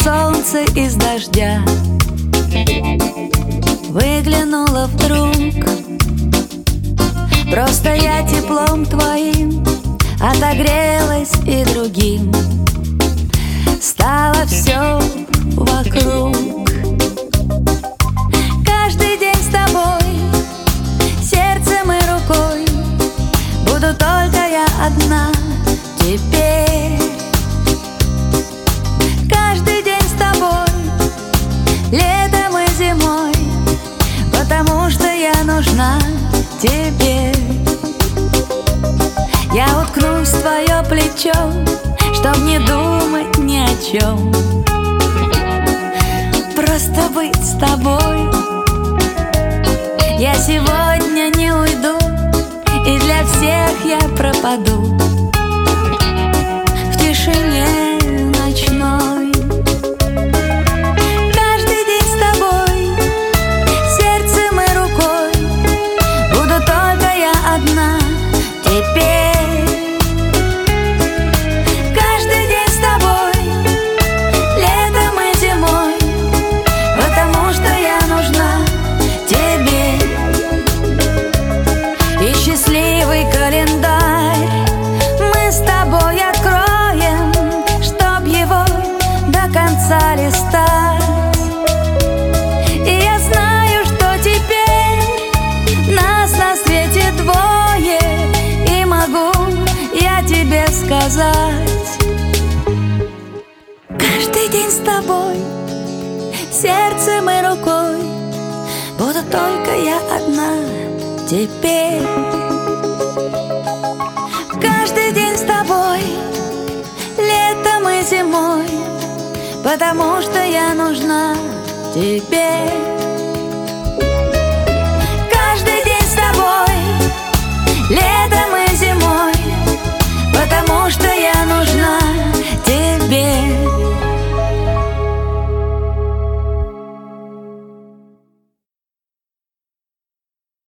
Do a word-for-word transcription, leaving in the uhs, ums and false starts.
солнце из дождя выглянуло вдруг. Просто я теплом твоим отогрелась, и другим стало все вокруг. Каждый день с тобой, сердцем и рукой, буду только я одна теперь. Каждый день с тобой, летом и зимой, потому что я нужна тебе. Я уткнусь в твое плечо, чтоб не думать ни о чем, просто быть с тобой. Я сегодня не уйду, и для всех я пропаду в тишине ночной. Каждый день с тобой, сердцем и рукой, буду только я одна теперь. Каждый день с тобой, летом и зимой, потому что я нужна тебе. И счастливый календарь мы с тобой откроем, чтоб его до конца листать. И я знаю, что теперь нас на свете двое, и могу я тебе сказать: каждый день с тобой, сердцем и рукой, буду только я одна теперь. Каждый день с тобой, летом и зимой, потому что я нужна тебе.